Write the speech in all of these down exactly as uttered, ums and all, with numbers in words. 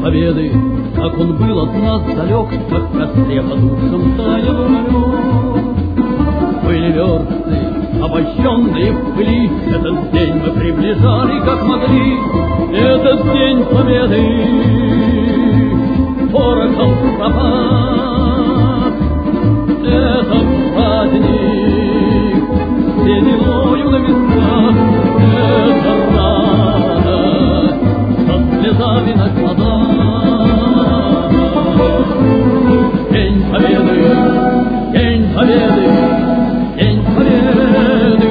победы, как он был от нас далек, как в костре потухшем таял уголек. Были версты, обольщенные в пыли, этот день мы приближали, как могли. Этот день победы порохом пропад. Это праздник сединою на висках. Это радость со слезами на глазах. День победы, день победы, день победы.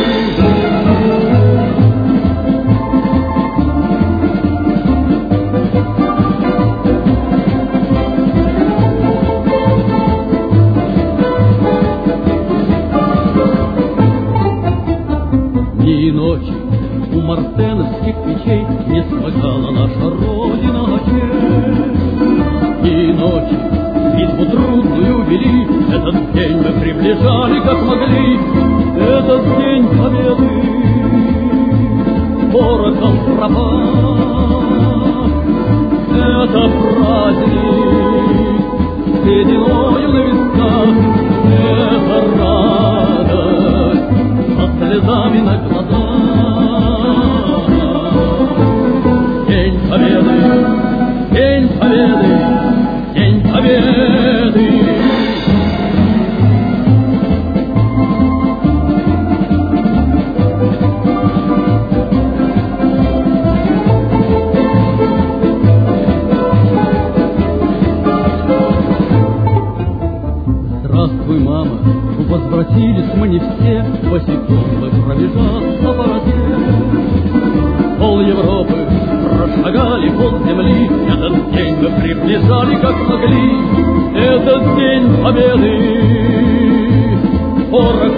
Дни и ночи у мартеновских печей не смыкала наша Родина очей. Дни и ночи битву трудную вели, этот день мы приближали, как могли. Этот день победы порохом пропад. Это праздник сединою на висках. Это радость со слезами на глазах. День победы, день победы, день победы. Здравствуй, мама, возвратились мы не все, босиком мы пробежаться по росе. Пол Европы прошагали, пол земли, этот день мы приближали, как могли. Этот день победы порох